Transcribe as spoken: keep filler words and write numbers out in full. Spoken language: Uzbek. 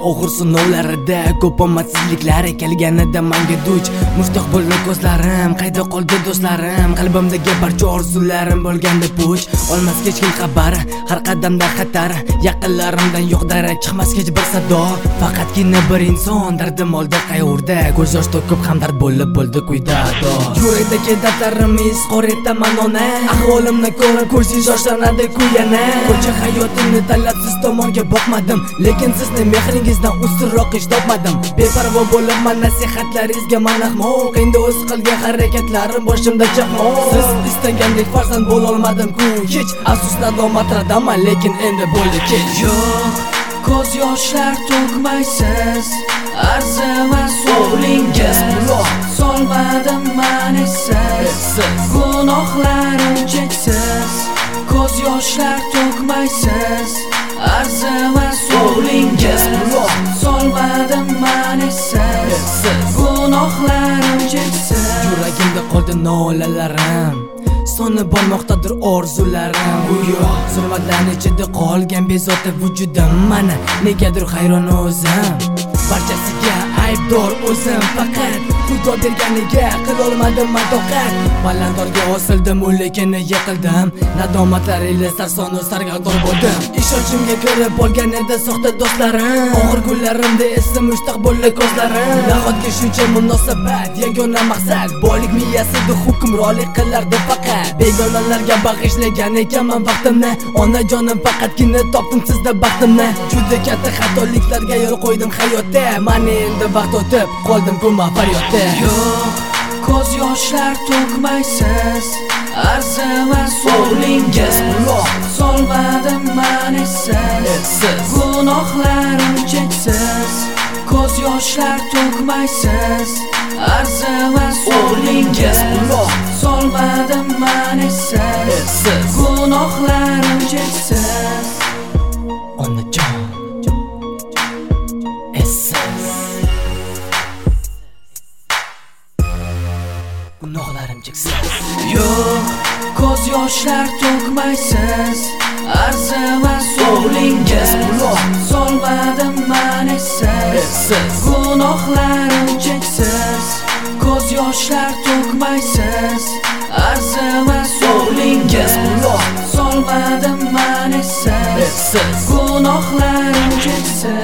og'ir sinovlarida ko'p omadsizliklar kelganida menga duch mushtoq bo'ldi ko'zlarim, qayda qoldi do'stlarim, qalbimdagi barcha orzularim bo'lganda puch olmas hech kim xabar, har qadamda xatar, yaqinlarimdan yo'q darak, chiqmas hech bir sado, faqatgina bir inson dardim oldi qayoqda, ko'z yosh to'kib hamdard bo'lib bo'ldi quyda do. Yurakdagi dardlarim izhor etaman ona, ahvolimni ko'rib ko'zingiz yoshlanadi kuyana. Ko'cha hayotimni tanlab siz tomonga boqmadim, lekin sizni mehringizdan ustunroq ish topmadim. Beparvo bo'libman nasihatlaringizga manahmoq, endi o'z qilgan harakatlarim boshimda chaqmoq. Siz istagandek farzand bo'la olmadim-ku, hech afsus nadomatdaman, lekin endi bo'ldi kech. Yo'q, ko'z yoshlar to'kmaysiz, arzimas o'g'lingiz. Solmadim man essiz, gunohlarim cheksiz. Ko'z yoshlar to'kmaysiz, arzimas o'g'lingiz. Solmadim man essiz, gunohlarim cheksiz. Yuragimda qoldi nolalarim, soni bo'lmoqdadir orzularim. Bu yo'q zulmatlarning ichida qolgan bezovta vujudim, mana negadir hayron o'zim. Barchasiga aybdor o'zim, faqat Xudo berganiga qilolmadim toqat. Balandorga osildim, lekin yiqildim, nadomatlar ila sarsonu sargardon bo'ldim. Ishonchimga kirib olgan edi soxta do'stlarim, og'ir kunlarimda esa mushtaq bo'ldi ko'zlarim. Nahotki shuncha munosabat, yagona maqsad boylik miyasida hukmronlik qilardi faqat. Begonalarga bag'ishlagan ekanman vaqtimni, onajonim faqatgina topdim sizda baxtimni. Juda katta xatoliklarga yo'l qo'ydim hayotda, mana endi vaqt o'tib qoldim ko'ma faryodda. Yo'q, ko'z yoshlar to'kmaysiz, arzimas o'g'lingiz. Solmadim man essiz, gunohlarim cheksiz. Ko'z yoshlar to'kmaysiz, arzimas o'g'lingiz. Solmadim man essiz, gunohlarim cheksiz. Onajon essiz, gunohlarim cheksiz. Yo'q, ko'z yoshlar to'kmaysiz, arzimas o'g'lingiz. Solmadim man essiz, gunohlarim cheksiz. Ko'z yoshlar to'kmaysiz, arzimas o'g'lingiz. Solmadim man essiz, gunohlarim cheksiz.